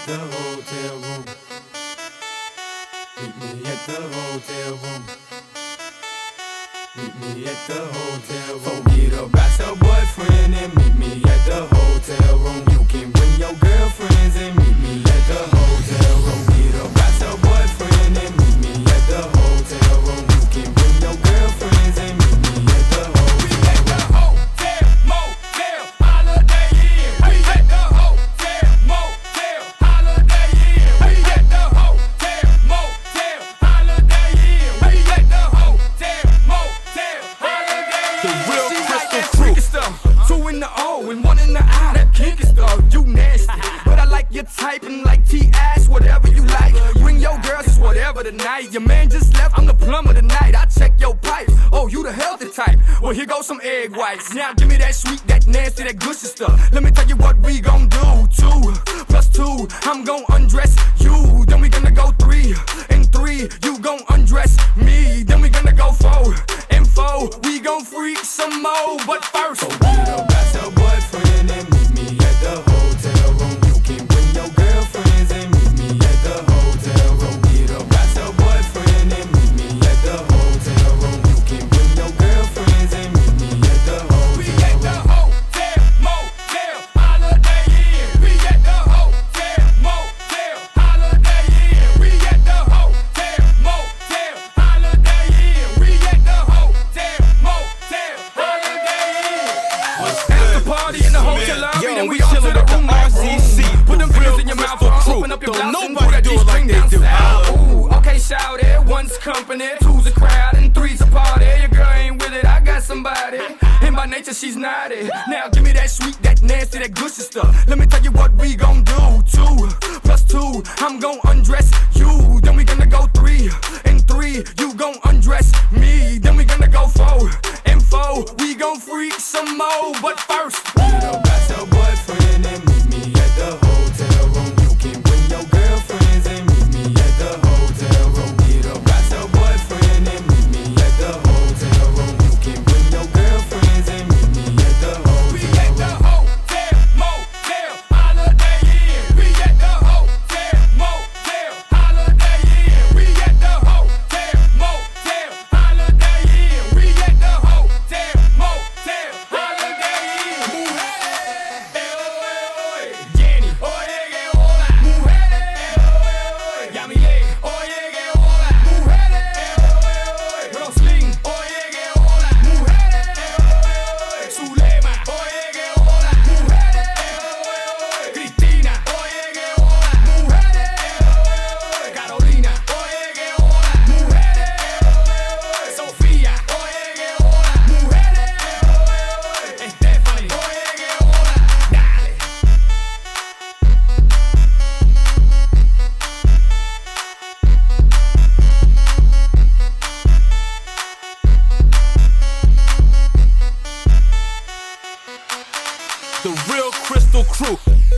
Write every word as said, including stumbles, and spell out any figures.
at the hotel room. Meet me at the hotel room. Meet me at the hotel room. Forget about your boyfriend and meet me at the hotel room. You can bring your girlfriends and meet me at the hotel room. Forget about your boyfriend and meet me at the hotel room. You can bring your girlfriends and meet me at the hotel room. We at the hotel, motel, Holiday Inn. We at the hotel, motel, Holiday Inn. We at the hotel, motel, Holiday Inn. We at the hotel, motel, Holiday Inn. The real She like Crystal that Crew. freaky stuff. Two in the O and one in the I. That kinky stuff, you nasty. But I like your type and like T-ass, whatever you like. Bring your girls, it's whatever tonight. Your man just left, I'm the plumber tonight. I check your pipes. Oh, you the healthy type. Well, here goes some egg whites. Now give me that sweet, that nasty, that gushy stuff. Let me tell you what we gon' do. Two plus two, I'm gon' undress you. Then we gonna go three and three, you gon' undress me. Then we gonna go four and four, we gon' freak some more. But first, so get about your boyfriend and meet me at the hotel room. You can bring your girlfriends and meet me at the hotel room. Get about your boyfriend and meet me at the hotel room. You can bring your girlfriends and meet me at the hotel room. We at the hotel, motel, Holiday Inn. We at the hotel, motel, Holiday Inn. We at the hotel, motel, Holiday Inn. We at the hotel, motel, Holiday Inn. After party in the hotel lobby, Yo, then we we on to chillin' the at the room. R C C. Put them The fingers real in your mouth, Crystal Crew. open up your Don't blouse and nobody pull that do it G-string like they down do. south. Ooh, okay, shout it. One's company, two's a crowd, and three's a party. Your girl ain't with it, I got somebody. And by nature, she's naughty. Now give me that sweet, that nasty, that gushy stuff. Let me tell you what we gon' do. Two plus two, I'm gon' undress you. Then we gonna go three and three, you gon' undress me. Then we gonna go four and four, we gon' freak some more. But first, get about your boyfriend and meet me at the hotel room. You can bring your girlfriends and meet me at the hotel room. Get about your boyfriend and meet me at the hotel room. You can bring your girlfriends and meet me at the hotel room. We at the hotel, motel, Holiday Inn. We at the hotel, motel, Holiday Inn. We at the hotel, motel, Holiday Inn. We at the hotel, motel, Holiday Inn. Jenny, oye que hola. Mujeres, Yamile, oye que hola. Mujeres, Roslyn, oye que hola. Mujeres, Zulema, oye que hola. Mujeres, Cristina, oye que hola. Mujeres, Carolina, oye que hola. Mujeres, Sofía, oye que hola. Mujeres, Stephanie, oye que hola. Dale. The real Crystal Crew.